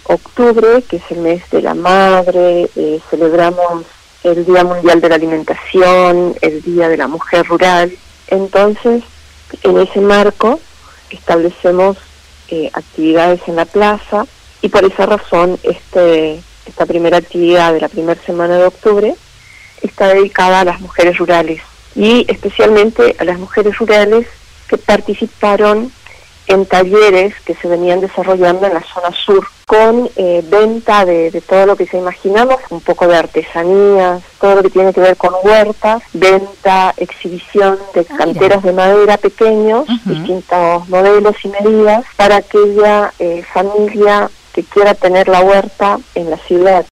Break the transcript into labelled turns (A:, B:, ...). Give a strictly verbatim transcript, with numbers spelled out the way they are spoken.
A: octubre, que es el mes de la madre, eh, celebramos el Día Mundial de la Alimentación, el Día de la Mujer Rural. Entonces, en ese marco establecemos eh, actividades en la plaza, y por esa razón este, esta primera actividad de la primera semana de octubre está dedicada a las mujeres rurales, y especialmente a las mujeres rurales que participaron en talleres que se venían desarrollando en la zona sur, con eh, venta de, de todo lo que se imaginamos, un poco de artesanías, todo lo que tiene que ver con huertas, venta, exhibición de canteros de madera pequeños, uh-huh. distintos modelos y medidas, para aquella eh, familia que quiera tener la huerta en la ciudad.